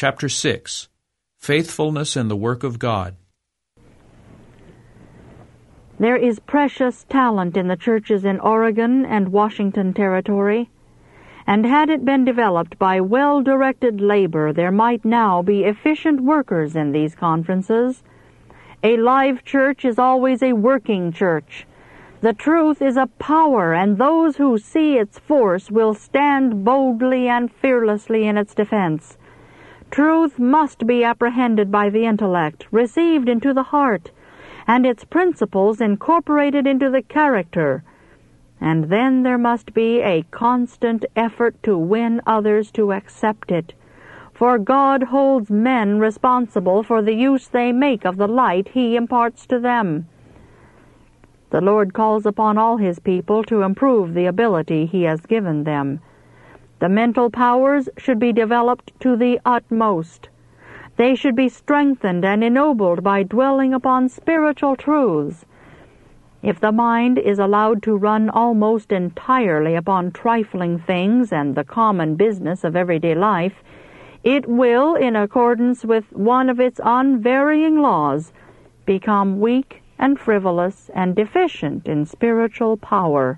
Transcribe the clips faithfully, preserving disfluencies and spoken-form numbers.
Chapter six. Faithfulness in the Work of God. There is precious talent in the churches in Oregon and Washington Territory, and had it been developed by well-directed labor, there might now be efficient workers in these conferences. A live church is always a working church. The truth is a power, and those who see its force will stand boldly and fearlessly in its defense. Truth must be apprehended by the intellect, received into the heart, and its principles incorporated into the character. And then there must be a constant effort to win others to accept it, for God holds men responsible for the use they make of the light He imparts to them. The Lord calls upon all His people to improve the ability He has given them. The mental powers should be developed to the utmost. They should be strengthened and ennobled by dwelling upon spiritual truths. If the mind is allowed to run almost entirely upon trifling things and the common business of everyday life, it will, in accordance with one of its unvarying laws, become weak and frivolous and deficient in spiritual power.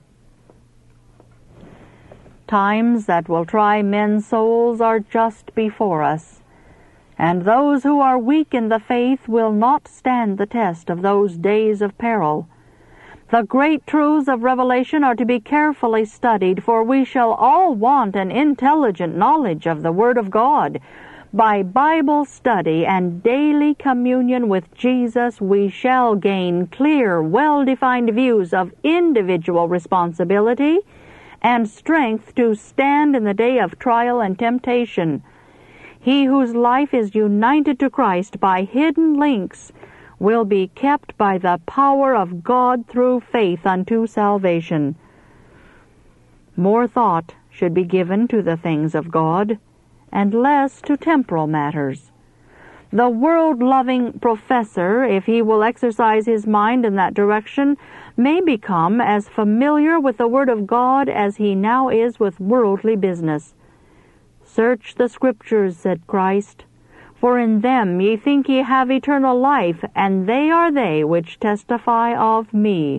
Times that will try men's souls are just before us, and those who are weak in the faith will not stand the test of those days of peril. The great truths of Revelation are to be carefully studied, for we shall all want an intelligent knowledge of the Word of God. By Bible study and daily communion with Jesus, we shall gain clear, well-defined views of individual responsibility and strength to stand in the day of trial and temptation. He whose life is united to Christ by hidden links will be kept by the power of God through faith unto salvation. More thought should be given to the things of God, and less to temporal matters. The world-loving professor, if he will exercise his mind in that direction, may become as familiar with the Word of God as he now is with worldly business. Search the Scriptures, said Christ, for in them ye think ye have eternal life, and they are they which testify of me.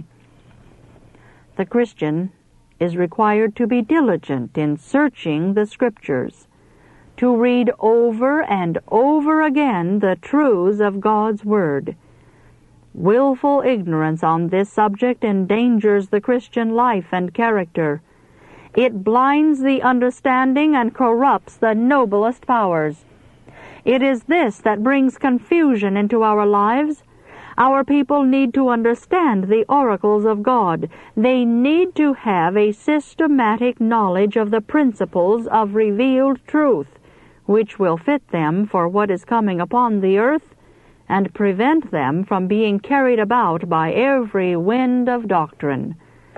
The Christian is required to be diligent in searching the Scriptures, to read over and over again the truths of God's Word. Willful ignorance on this subject endangers the Christian life and character. It blinds the understanding and corrupts the noblest powers. It is this that brings confusion into our lives. Our people need to understand the oracles of God. They need to have a systematic knowledge of the principles of revealed truth, which will fit them for what is coming upon the earth and prevent them from being carried about by every wind of doctrine.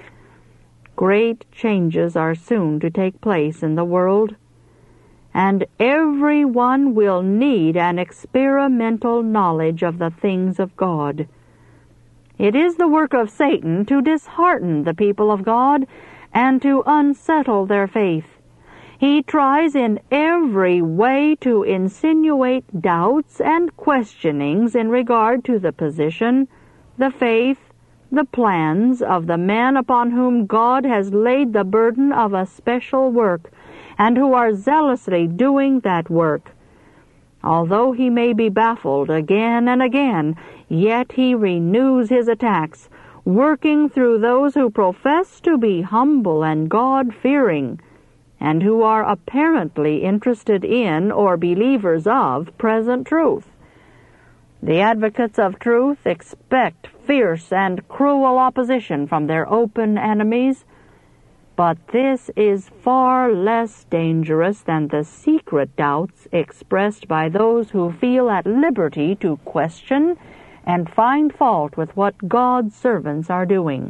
Great changes are soon to take place in the world, and every one will need an experimental knowledge of the things of God. It is the work of Satan to dishearten the people of God and to unsettle their faith. He tries in every way to insinuate doubts and questionings in regard to the position, the faith, the plans of the men upon whom God has laid the burden of a special work, and who are zealously doing that work. Although he may be baffled again and again, yet he renews his attacks, working through those who profess to be humble and God-fearing, and who are apparently interested in or believers of present truth. The advocates of truth expect fierce and cruel opposition from their open enemies, but this is far less dangerous than the secret doubts expressed by those who feel at liberty to question and find fault with what God's servants are doing.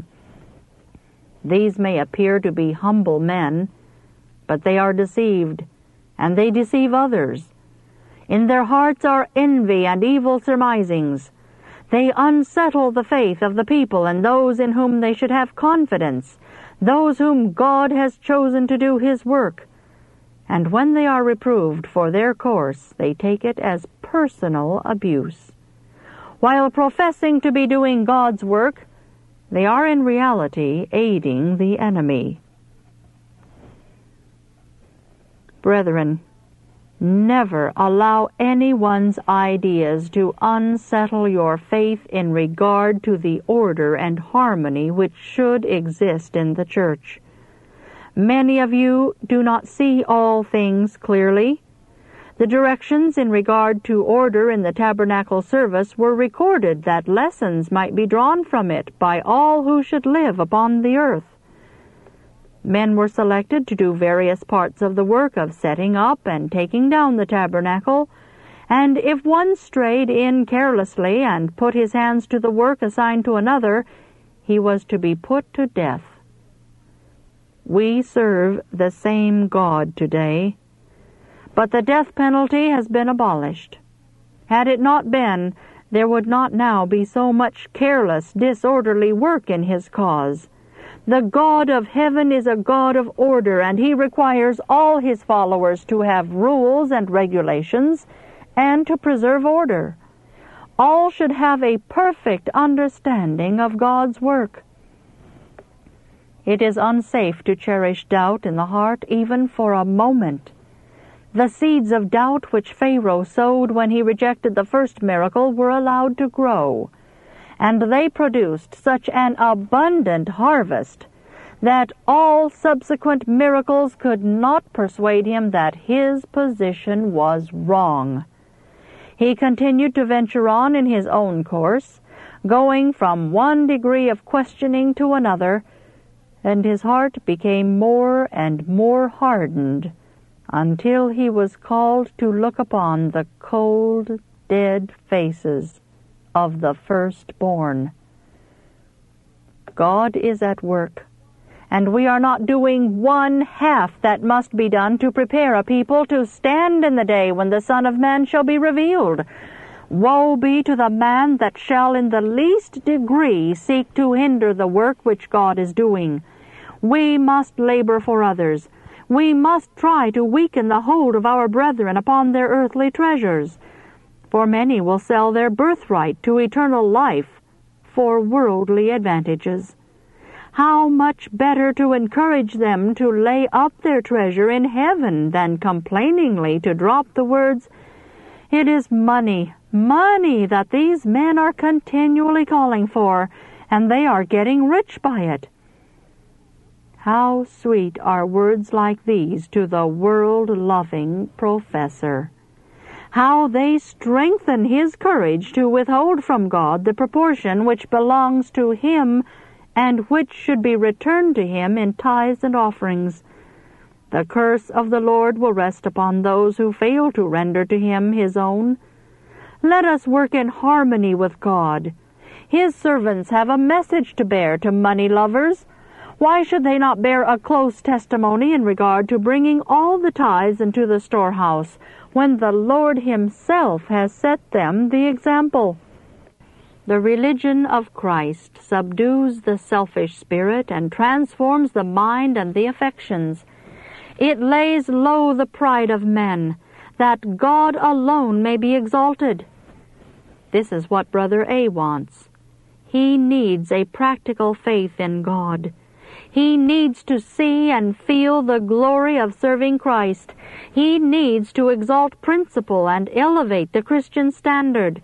These may appear to be humble men, but they are deceived, and they deceive others. In their hearts are envy and evil surmisings. They unsettle the faith of the people and those in whom they should have confidence, those whom God has chosen to do His work. And when they are reproved for their course, they take it as personal abuse. While professing to be doing God's work, they are in reality aiding the enemy. Brethren, never allow anyone's ideas to unsettle your faith in regard to the order and harmony which should exist in the church. Many of you do not see all things clearly. The directions in regard to order in the tabernacle service were recorded that lessons might be drawn from it by all who should live upon the earth. Men were selected to do various parts of the work of setting up and taking down the tabernacle, and if one strayed in carelessly and put his hands to the work assigned to another, he was to be put to death. We serve the same God today, but the death penalty has been abolished. Had it not been, there would not now be so much careless, disorderly work in His cause. The God of heaven is a God of order, and He requires all His followers to have rules and regulations and to preserve order. All should have a perfect understanding of God's work. It is unsafe to cherish doubt in the heart even for a moment. The seeds of doubt which Pharaoh sowed when he rejected the first miracle were allowed to grow, and they produced such an abundant harvest that all subsequent miracles could not persuade him that his position was wrong. He continued to venture on in his own course, going from one degree of questioning to another, and his heart became more and more hardened until he was called to look upon the cold, dead faces of the firstborn. God is at work, and we are not doing one half that must be done to prepare a people to stand in the day when the Son of Man shall be revealed. Woe be to the man that shall in the least degree seek to hinder the work which God is doing. We must labor for others. We must try to weaken the hold of our brethren upon their earthly treasures, for many will sell their birthright to eternal life for worldly advantages. How much better to encourage them to lay up their treasure in heaven than complainingly to drop the words, "It is money, money that these men are continually calling for, and they are getting rich by it." How sweet are words like these to the world-loving professor! How they strengthen his courage to withhold from God the proportion which belongs to Him and which should be returned to Him in tithes and offerings. The curse of the Lord will rest upon those who fail to render to Him His own. Let us work in harmony with God. His servants have a message to bear to money lovers. Why should they not bear a close testimony in regard to bringing all the tithes into the storehouse, when the Lord Himself has set them the example? The religion of Christ subdues the selfish spirit and transforms the mind and the affections. It lays low the pride of men, that God alone may be exalted. This is what Brother A wants. He needs a practical faith in God. He needs to see and feel the glory of serving Christ. He needs to exalt principle and elevate the Christian standard.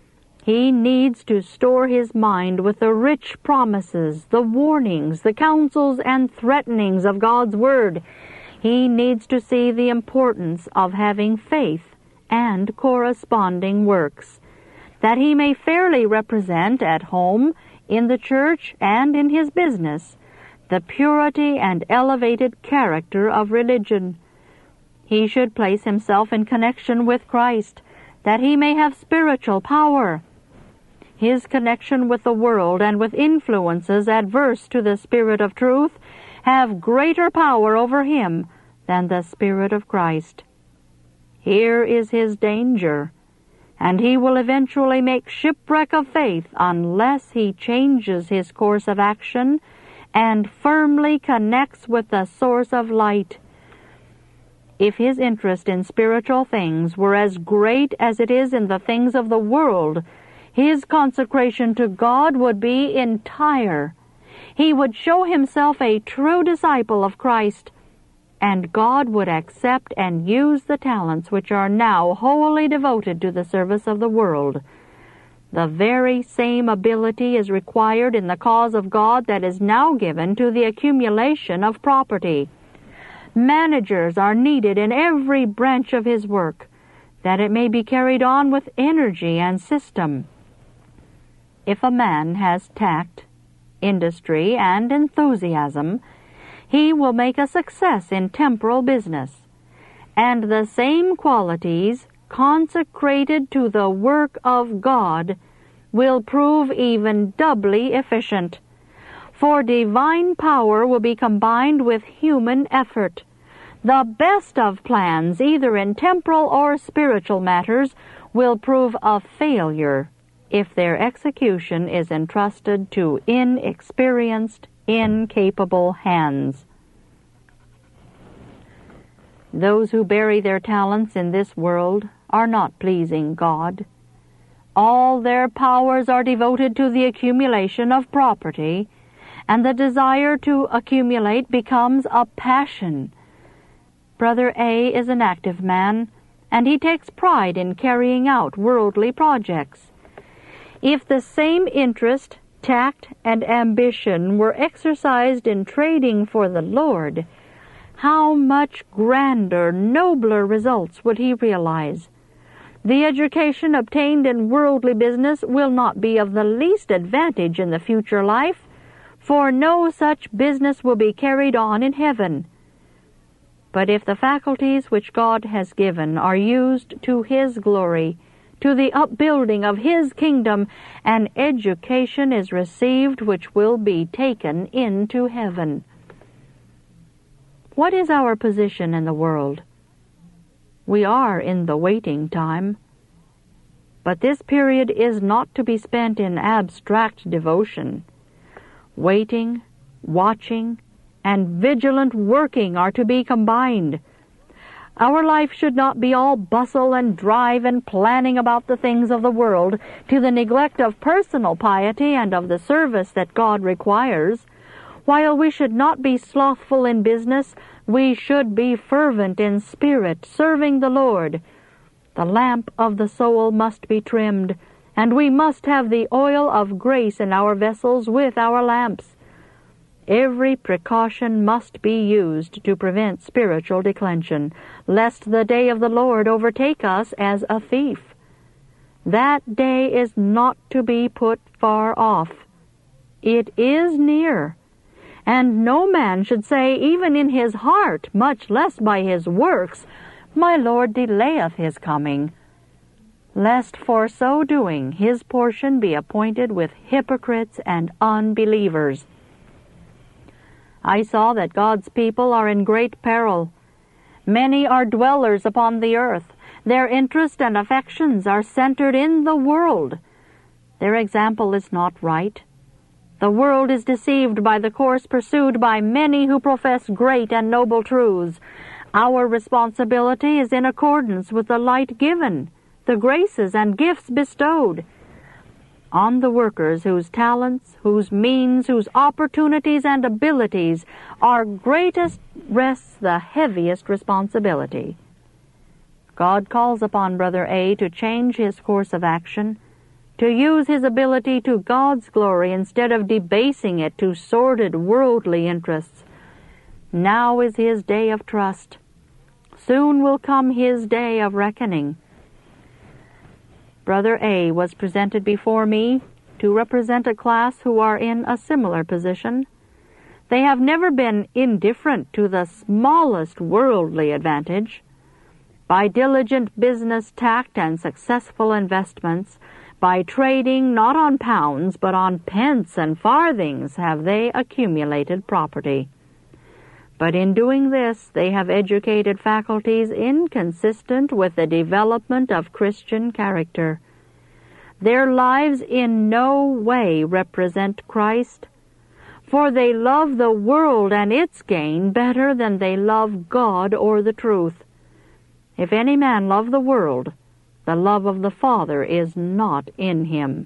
He needs to store his mind with the rich promises, the warnings, the counsels, and threatenings of God's Word. He needs to see the importance of having faith and corresponding works, that he may fairly represent at home, in the church, and in his business, the purity and elevated character of religion. He should place himself in connection with Christ, that he may have spiritual power. His connection with the world and with influences adverse to the Spirit of truth have greater power over him than the Spirit of Christ. Here is his danger, and he will eventually make shipwreck of faith unless he changes his course of action and firmly connects with the source of light. If his interest in spiritual things were as great as it is in the things of the world, his consecration to God would be entire. He would show himself a true disciple of Christ, and God would accept and use the talents which are now wholly devoted to the service of the world. The very same ability is required in the cause of God that is now given to the accumulation of property. Managers are needed in every branch of his work, that it may be carried on with energy and system. If a man has tact, industry, and enthusiasm, he will make a success in temporal business, and the same qualities consecrated to the work of God will prove even doubly efficient, for divine power will be combined with human effort. The best of plans, either in temporal or spiritual matters, will prove a failure if their execution is entrusted to inexperienced, incapable hands. Those who bury their talents in this world are not pleasing God. All their powers are devoted to the accumulation of property, and the desire to accumulate becomes a passion. Brother A is an active man, and he takes pride in carrying out worldly projects. If the same interest, tact, and ambition were exercised in trading for the Lord, how much grander, nobler results would he realize? The education obtained in worldly business will not be of the least advantage in the future life, for no such business will be carried on in heaven. But if the faculties which God has given are used to His glory, to the upbuilding of His kingdom, an education is received which will be taken into heaven. What is our position in the world? We are in the waiting time. But this period is not to be spent in abstract devotion. Waiting, watching, and vigilant working are to be combined. Our life should not be all bustle and drive and planning about the things of the world, to the neglect of personal piety and of the service that God requires. While we should not be slothful in business, we should be fervent in spirit, serving the Lord. The lamp of the soul must be trimmed, and we must have the oil of grace in our vessels with our lamps. Every precaution must be used to prevent spiritual declension, lest the day of the Lord overtake us as a thief. That day is not to be put far off. It is near, and no man should say, even in his heart, much less by his works, My Lord delayeth his coming, lest for so doing his portion be appointed with hypocrites and unbelievers. I saw that God's people are in great peril. Many are dwellers upon the earth. Their interest and affections are centered in the world. Their example is not right. The world is deceived by the course pursued by many who profess great and noble truths. Our responsibility is in accordance with the light given, the graces and gifts bestowed. On the workers whose talents, whose means, whose opportunities and abilities are greatest rests the heaviest responsibility. God calls upon Brother A to change his course of action, to use his ability to God's glory instead of debasing it to sordid worldly interests. Now is his day of trust. Soon will come his day of reckoning. Brother A was presented before me to represent a class who are in a similar position. They have never been indifferent to the smallest worldly advantage. By diligent business tact and successful investments, by trading not on pounds but on pence and farthings, have they accumulated property. But in doing this, they have educated faculties inconsistent with the development of Christian character. Their lives in no way represent Christ, for they love the world and its gain better than they love God or the truth. If any man love the world, the love of the Father is not in him.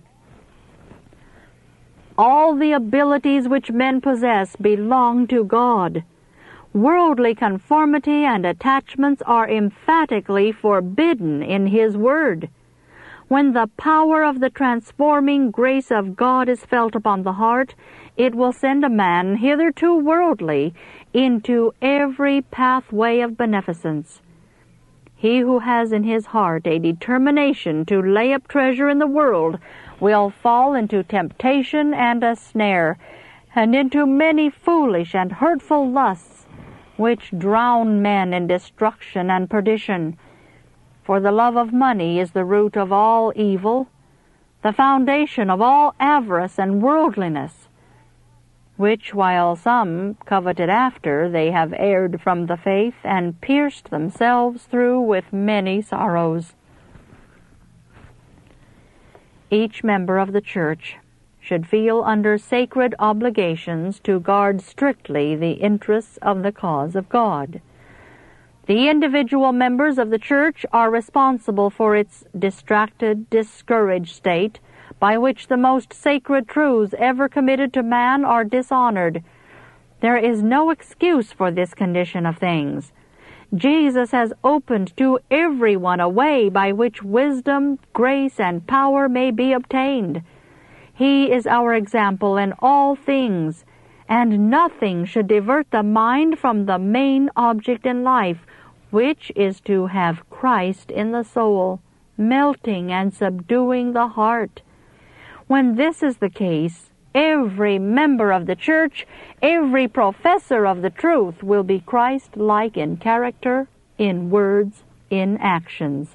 All the abilities which men possess belong to God. Worldly conformity and attachments are emphatically forbidden in His Word. When the power of the transforming grace of God is felt upon the heart, it will send a man hitherto worldly into every pathway of beneficence. He who has in his heart a determination to lay up treasure in the world will fall into temptation and a snare, and into many foolish and hurtful lusts, which drown men in destruction and perdition. For the love of money is the root of all evil, the foundation of all avarice and worldliness, which while some coveted after, they have erred from the faith, and pierced themselves through with many sorrows. Each member of the church should feel under sacred obligations to guard strictly the interests of the cause of God. The individual members of the church are responsible for its distracted, discouraged state, by which the most sacred truths ever committed to man are dishonored. There is no excuse for this condition of things. Jesus has opened to everyone a way by which wisdom, grace, and power may be obtained. He is our example in all things, and nothing should divert the mind from the main object in life, which is to have Christ in the soul, melting and subduing the heart. When this is the case, every member of the church, every professor of the truth will be Christ-like in character, in words, in actions.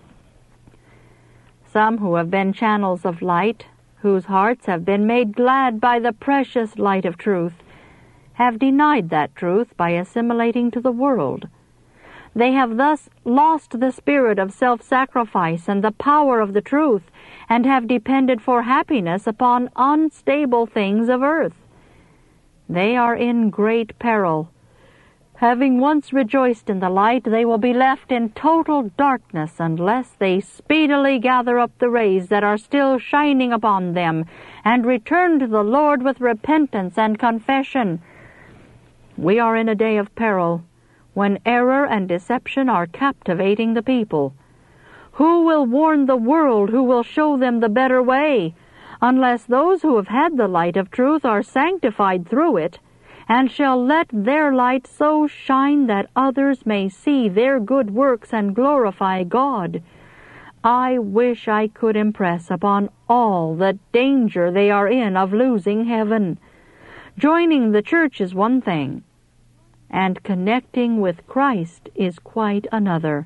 Some who have been channels of light, whose hearts have been made glad by the precious light of truth, have denied that truth by assimilating to the world. They have thus lost the spirit of self-sacrifice and the power of the truth, and have depended for happiness upon unstable things of earth. They are in great peril. Having once rejoiced in the light, they will be left in total darkness unless they speedily gather up the rays that are still shining upon them, and return to the Lord with repentance and confession. We are in a day of peril, when error and deception are captivating the people. Who will warn the world? Who will show them the better way? Unless those who have had the light of truth are sanctified through it, and shall let their light so shine that others may see their good works and glorify God. I wish I could impress upon all the danger they are in of losing heaven. Joining the church is one thing, and connecting with Christ is quite another.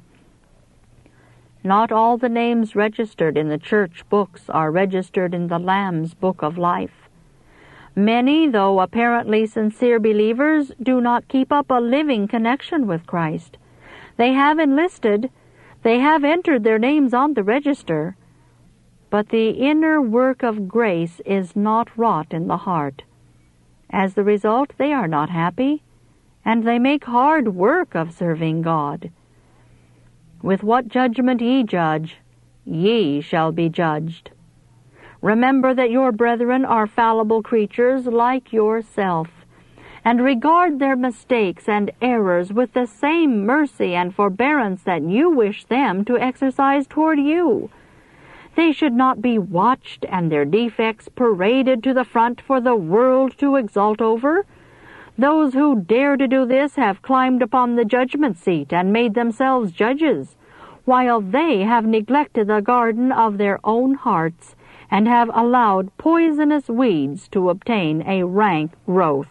Not all the names registered in the church books are registered in the Lamb's book of life. Many, though apparently sincere believers, do not keep up a living connection with Christ. They have enlisted, they have entered their names on the register, but the inner work of grace is not wrought in the heart. As the result, they are not happy, and they make hard work of serving God. With what judgment ye judge, ye shall be judged. Remember that your brethren are fallible creatures like yourself, and regard their mistakes and errors with the same mercy and forbearance that you wish them to exercise toward you. They should not be watched and their defects paraded to the front for the world to exult over. Those who dare to do this have climbed upon the judgment seat and made themselves judges, while they have neglected the garden of their own hearts and have allowed poisonous weeds to obtain a rank growth.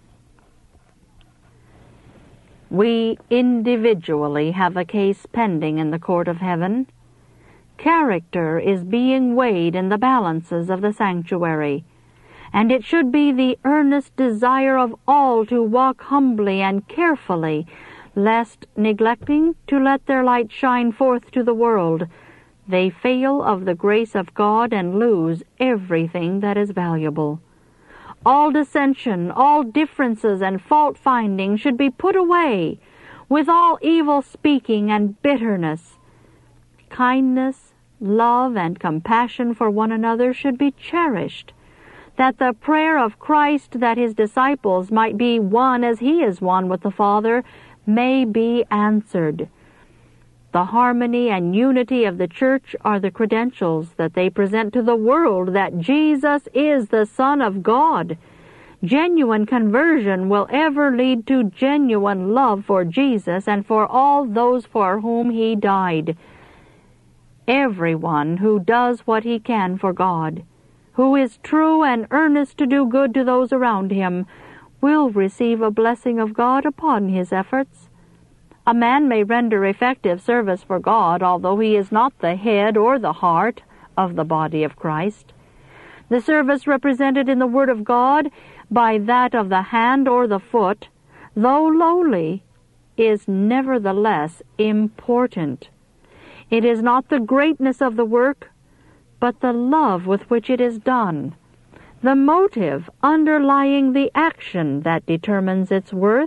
We individually have a case pending in the court of heaven. Character is being weighed in the balances of the sanctuary, and it should be the earnest desire of all to walk humbly and carefully, lest, neglecting to let their light shine forth to the world, they fail of the grace of God and lose everything that is valuable. All dissension, all differences and fault-finding should be put away, with all evil speaking and bitterness. Kindness, love, and compassion for one another should be cherished, that the prayer of Christ that his disciples might be one as he is one with the Father may be answered. The harmony and unity of the church are the credentials that they present to the world that Jesus is the Son of God. Genuine conversion will ever lead to genuine love for Jesus and for all those for whom he died. Everyone who does what he can for God, who is true and earnest to do good to those around him, will receive a blessing of God upon his efforts. A man may render effective service for God, although he is not the head or the heart of the body of Christ. The service represented in the Word of God by that of the hand or the foot, though lowly, is nevertheless important. It is not the greatness of the work, but the love with which it is done, the motive underlying the action that determines its worth.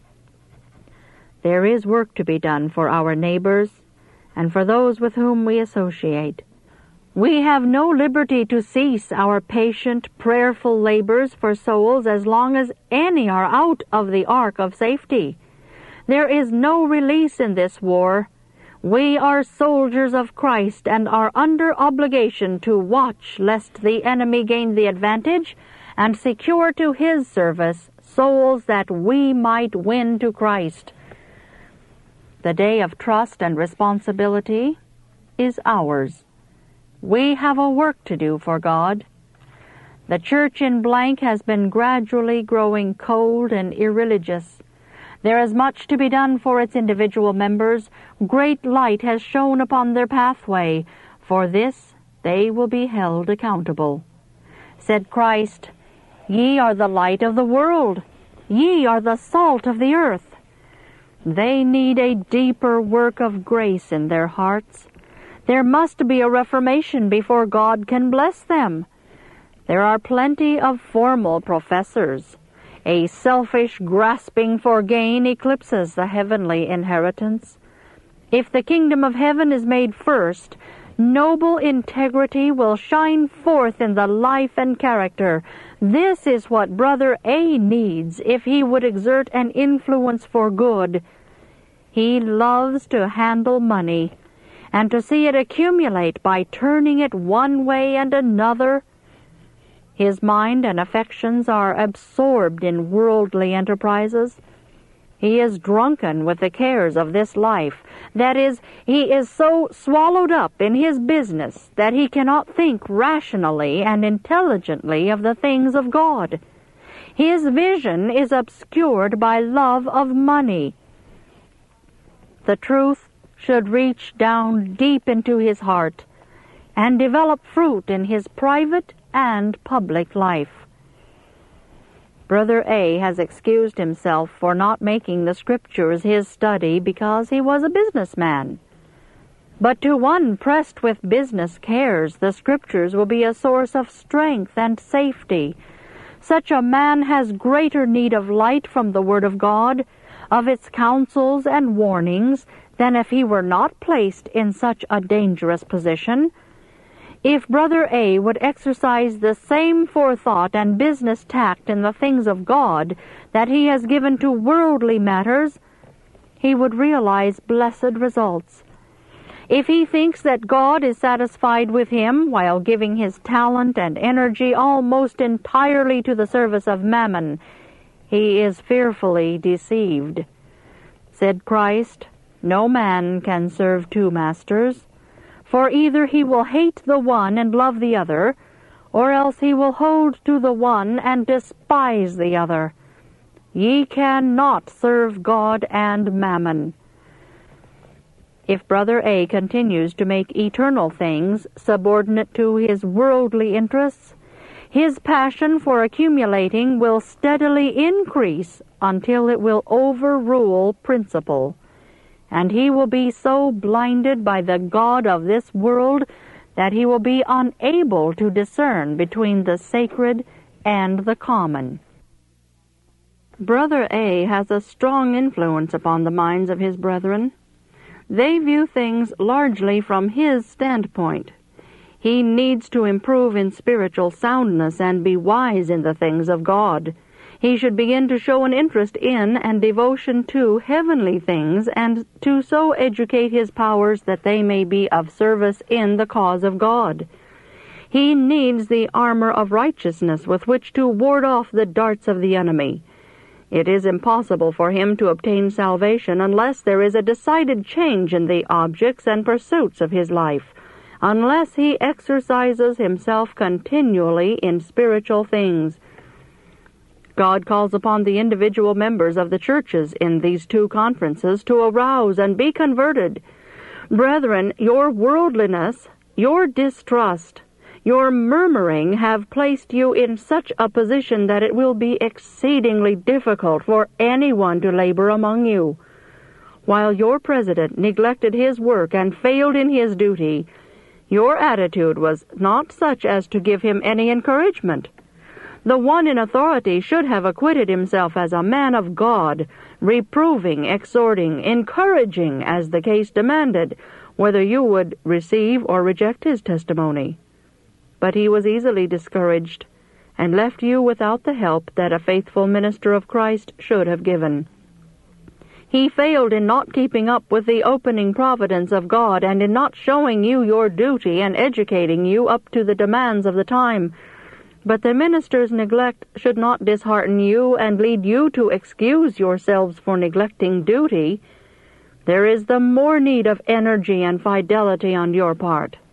There is work to be done for our neighbors and for those with whom we associate. We have no liberty to cease our patient, prayerful labors for souls as long as any are out of the ark of safety. There is no release in this war. We are soldiers of Christ and are under obligation to watch lest the enemy gain the advantage and secure to his service souls that we might win to Christ. The day of trust and responsibility is ours. We have a work to do for God. The church in blank has been gradually growing cold and irreligious. There is much to be done for its individual members. Great light has shone upon their pathway. For this they will be held accountable. Said Christ, "Ye are the light of the world. Ye are the salt of the earth." They need a deeper work of grace in their hearts. There must be a reformation before God can bless them. There are plenty of formal professors. A selfish grasping for gain eclipses the heavenly inheritance. If the kingdom of heaven is made first, noble integrity will shine forth in the life and character. This is what Brother A needs if he would exert an influence for good. He loves to handle money, and to see it accumulate by turning it one way and another. His mind and affections are absorbed in worldly enterprises. He is drunken with the cares of this life. That is, he is so swallowed up in his business that he cannot think rationally and intelligently of the things of God. His vision is obscured by love of money. The truth should reach down deep into his heart and develop fruit in his private and public life. Brother A has excused himself for not making the Scriptures his study because he was a businessman. But to one pressed with business cares, the Scriptures will be a source of strength and safety. Such a man has greater need of light from the Word of God, of its counsels and warnings, than if he were not placed in such a dangerous position. If Brother A would exercise the same forethought and business tact in the things of God that he has given to worldly matters, he would realize blessed results. If he thinks that God is satisfied with him while giving his talent and energy almost entirely to the service of mammon, he is fearfully deceived. Said Christ, "No man can serve two masters, for either he will hate the one and love the other, or else he will hold to the one and despise the other. Ye cannot serve God and mammon." If Brother A continues to make eternal things subordinate to his worldly interests, his passion for accumulating will steadily increase until it will overrule principle, and he will be so blinded by the God of this world that he will be unable to discern between the sacred and the common. Brother A has a strong influence upon the minds of his brethren. They view things largely from his standpoint. He needs to improve in spiritual soundness and be wise in the things of God. He should begin to show an interest in and devotion to heavenly things, and to so educate his powers that they may be of service in the cause of God. He needs the armor of righteousness with which to ward off the darts of the enemy. It is impossible for him to obtain salvation unless there is a decided change in the objects and pursuits of his life, unless he exercises himself continually in spiritual things. God calls upon the individual members of the churches in these two conferences to arouse and be converted. Brethren, your worldliness, your distrust, your murmuring have placed you in such a position that it will be exceedingly difficult for anyone to labor among you. While your president neglected his work and failed in his duty, your attitude was not such as to give him any encouragement. The one in authority should have acquitted himself as a man of God, reproving, exhorting, encouraging, as the case demanded, whether you would receive or reject his testimony. But he was easily discouraged, and left you without the help that a faithful minister of Christ should have given. He failed in not keeping up with the opening providence of God, and in not showing you your duty and educating you up to the demands of the time. But the minister's neglect should not dishearten you and lead you to excuse yourselves for neglecting duty. There is the more need of energy and fidelity on your part.